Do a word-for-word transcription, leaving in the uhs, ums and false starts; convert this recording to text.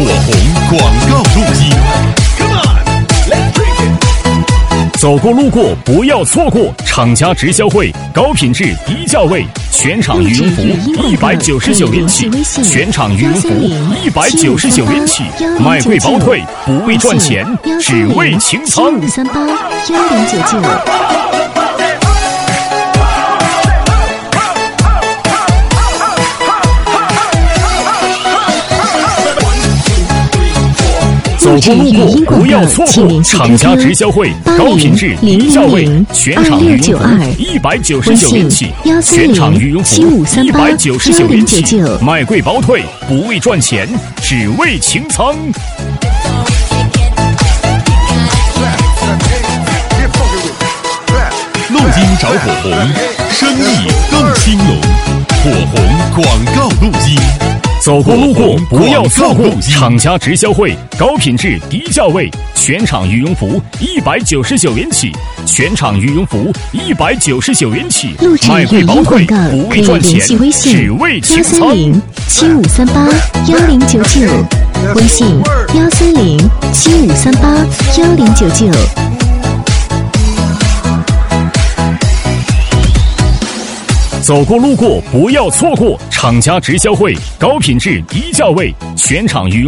火红广告录音。走过路过不要错过，厂家直销会，高品质低价位，全场羽绒服一百九十九元起，全场羽绒服一百九十九元起，买贵包退，不为赚钱，只为清仓。 五三八幺零九九。 走过路过不要错过，厂家直销会，高品质低价位，全场羽绒服一百九十九元起，全场羽绒服一百九十九元起，买贵包退，不为赚钱，只为清仓。录音找火红，生意更兴隆。火红广告录音。走过路过不要错过，厂家直销会，高品质低价位，全场羽绒服一百九十九元起，全场羽绒服一百九十九元起，买贵包退，不为赚钱，只为清仓。 幺三零七五三八幺零九九，微信幺三零七五三八幺零九九。 走过路过不要错过，厂家直销会，高品质低价位，全场羽绒